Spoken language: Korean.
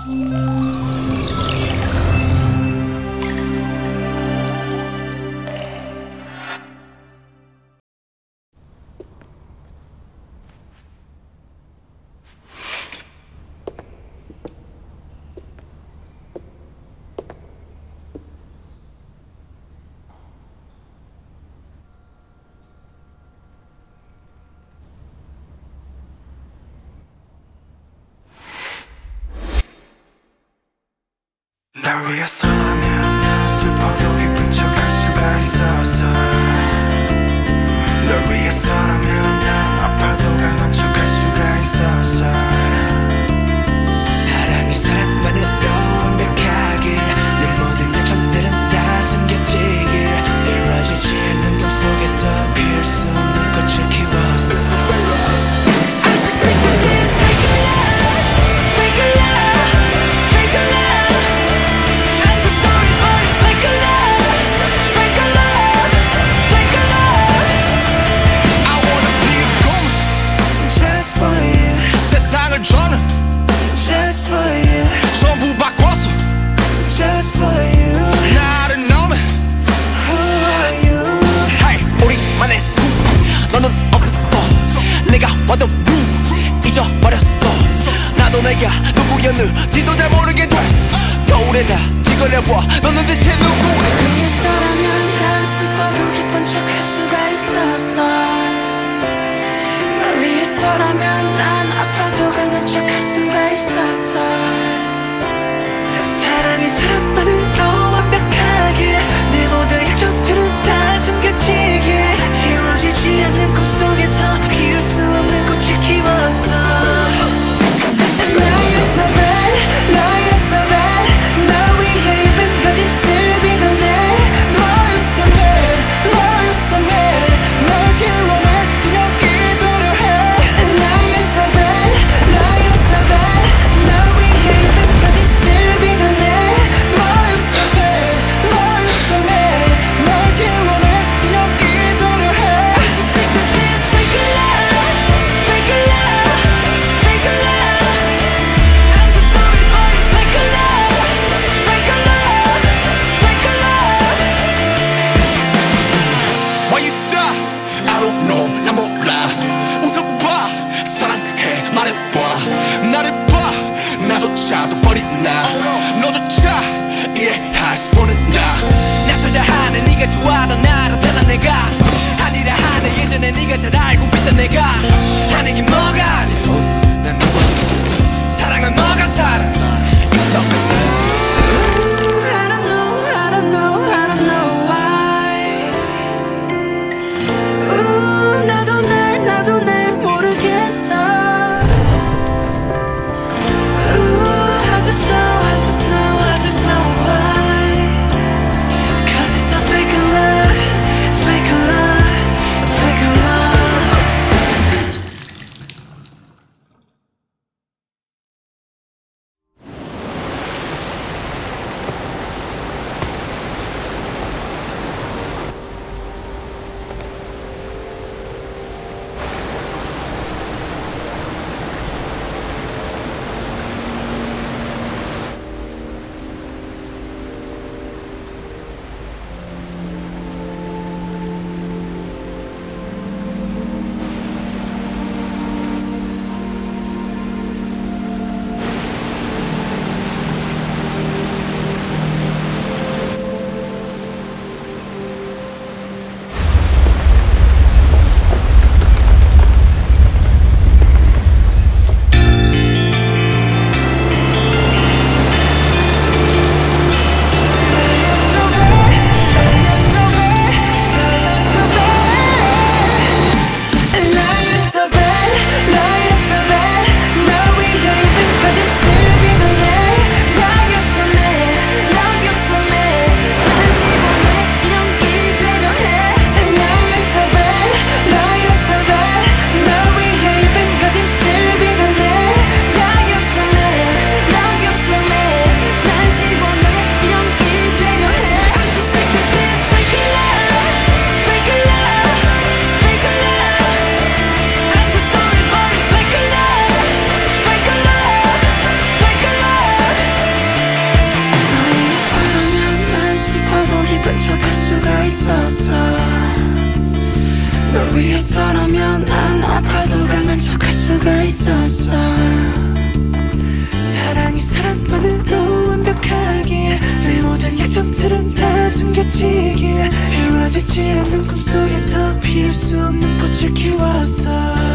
날 위해서라면 난 슬퍼도 기쁜 척 할 수가 있었어. 널 위해서라면 난 아파도 강한 척 할 수가 있었어. 사랑이 사랑만으로 완벽하게 내 모든 약점들은 다 숨겨지길 이루어지지 않는 꿈 속에서 피울 수 없는 꽃을 키웠어. 저는 Just for you 전부 바꿔서 Just for you 나를 넘어 Who are you Hey 우리만의 수 너는 없었어 내가 왔던 루 잊어버렸어 나도 내가 누구였는지도 잘 모르게 돼 겨울에다 지거려봐 너는 대체 누구래 위해서라면 난 슬퍼도 기쁜 척 할 수가 있었어 널 위해서라면 난 아파도 강한 척 할 수가 있었어 사랑이 사랑만으로 완벽하게 내 모든 약점들은 다 숨겨지게 이루어지지 않는 꿈속에서 피울 수 없는 꽃을 키웠어 Love you so bad, love you so bad 나 위해 입은 거짓을 빚어내 Love you so bad, love you so bad 널 지워낼 그냥 기도를 해 Love you so bad, love you so bad 나 위해 입은 거짓을 빚어내 Love you so bad, love you so bad 널 지워낼 그냥 기도를 해 I'm so sick of this fake love, fake love, fake love I'm so sorry but it's fake love, fake love, fake love Why you say I don't know 나 몰라 웃어봐 사랑해 말해봐 나를 봐 나조차도 버리나 너조차 이해할 수 없는 나 낯설다 하는 네가 좋아하던 나로 변한 내가 아니라 하는 예전에 네가 잘 알고 있던 내가 하는 게 뭐가 아니 난 너와 사랑은 너가 사랑 It's all good I don't know, I don't know, I don't know why 나도 날 모르겠어 I just know why Cause it's a fake love, fake love, fake love 모든 약점들은 다 숨겨지길 이루어지지 않는 꿈속에서 피울 수 없는 꽃을 키웠어